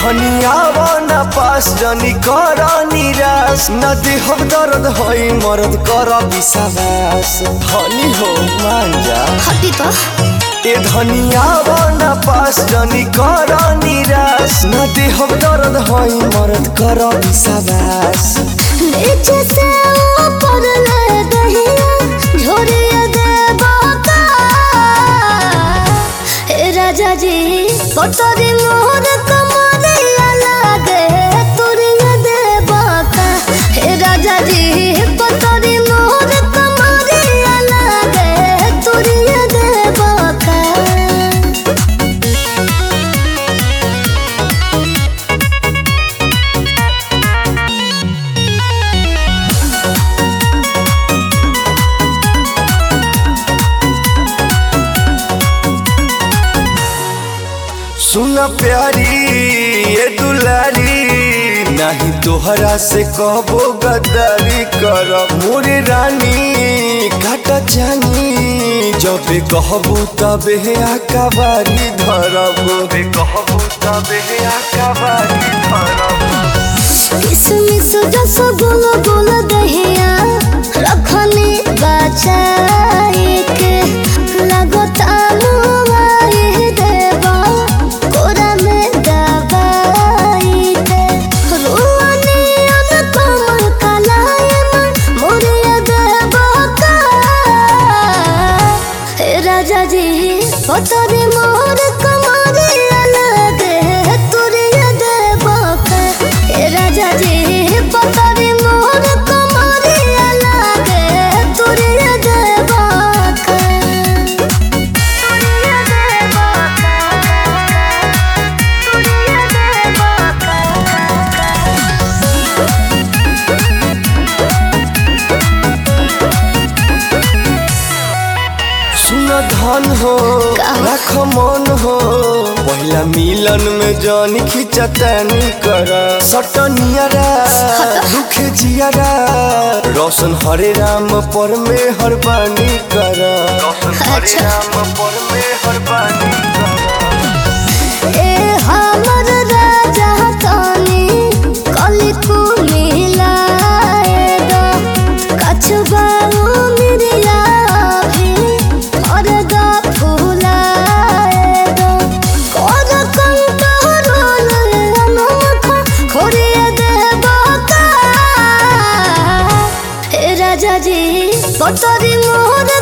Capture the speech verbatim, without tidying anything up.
धनिया वाना पास जनी कर निराश न देहब दर्द होई मरद कर विश्वास धनी हो मान जा हटी तो ए धनिया वाना पास जनी कर निराश न देहब दर्द होई मरद कर विश्वास नीचे से ऊपर ले दहिया झोरिया दे बाका ए राजा जी पतरी मोहर कमरिया लागे तुरिया दे बाका ए राजा जी पतरी मोहर कमरिया लागे तुरिया दे बाका सुना प्यारी ये दुलारी नहीं तोहरा से कहबो गद्दारी कर मोरे रानी काटा जानी जब कहबू तबे आकाबारी धरब कहबू तबे आकाबारी धरब किसमिस जस गोल गोल दहिया रखनी बचाई के लगता मुआई देवा कोरा में दबाई के रुआनी अन कमल कलाई मन मोरिया देवा का हे राजा जी पतरी मोर कमरिया लगे तुरिया देवा का हे राजा जी पतरी मोर कमरिया लागे तुरिया देवा का तुरिया देवा का तुरिया देवा सुन धन हो रख मन हो पहला मिलन में जान खिंचतानी कर सटनियरा दुख जियरा रोशन हरे राम पर में हर बानी कर रोशन हरे राम पर में हर बानी कर ए हमर राजा तानी कली को मिलाए दो कछुबाऊ मिरिया भी फरदा फुलाए दो कोर कंटरोल अनोखा खोरिया देवा का हे राजा जी पतरी मोर